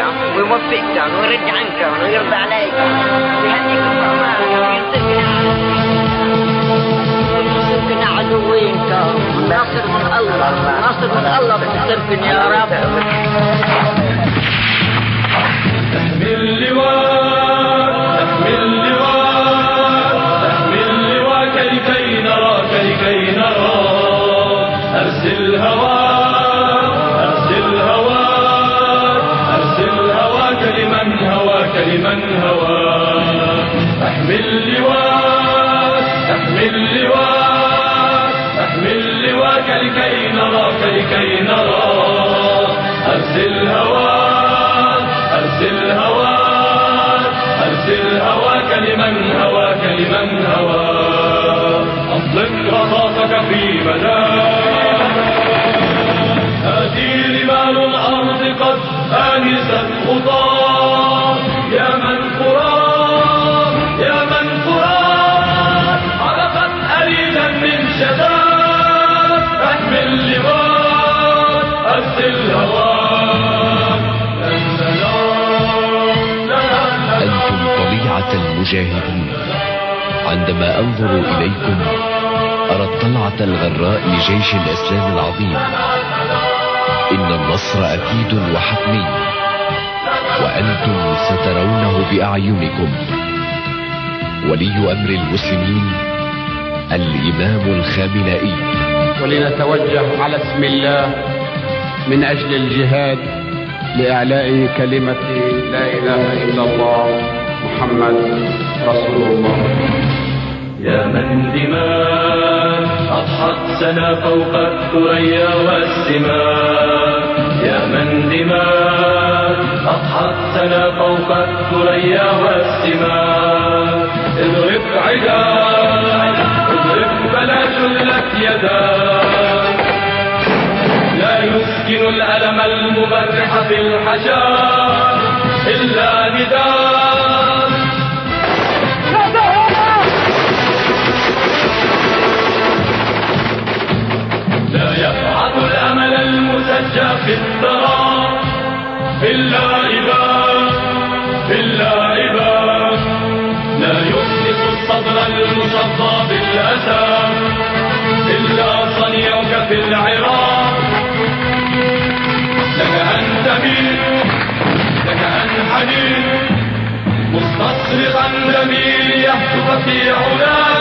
ويوفقك ويرد عنك ويرضى عليك ويهديك بأمانك وينصرك عدوينك. ناصر من الله، ناصر من الله بنصرك يا رب. تحمل اللواء، تحمل اللواء، تحمل اللواء كي نرى، كي نرى. أرسل هواك، أرسل هواك، أرسل هواك لمن هواك، لمن هواك. احمل اللواء، احمل اللواء، احمل اللواء لكي نرى، كي نرى. أرسل هواك، أرسل هواك، أرسل هواك لمن هواك، لمن هواك. أطلق رصاصك في مداك. هذه رمال الأرض قد آنست خطاك. يا من فرات، يا من فرات، عرفت أريدا من شتات. احمل لواء، أرسل هواك. أنتم طليعة المجاهدين. عندما أنظر إليكم أرى الطلعة الغراء لجيش الإسلام العظيم. إن النصر أكيد وحتمي، وأنتم سترونه بأعينكم. ولي أمر المسلمين الإمام الخامنئي. ولنتوجه على اسم الله من أجل الجهاد لإعلاء كلمة لا إله إلا الله محمد رسول الله. يا من دماء أضحت سنا فوق الثريا والسماء. يا من دماء أضحت سنا فوق الثريا والسماء. اضرب عداك، اضرب فلا جلت يداك. لا يسكن الألم المبرح في الحشاء إلا نداك. لا يبعث الأمل المسجى في الثرى إلا إباك، إلا إباك. لا يحدث الصدر المصدى بالأسى إلا صنيعك في العراق. لك أن تميل، لك أن حنين مستصرخا دمي يهتف في علاك.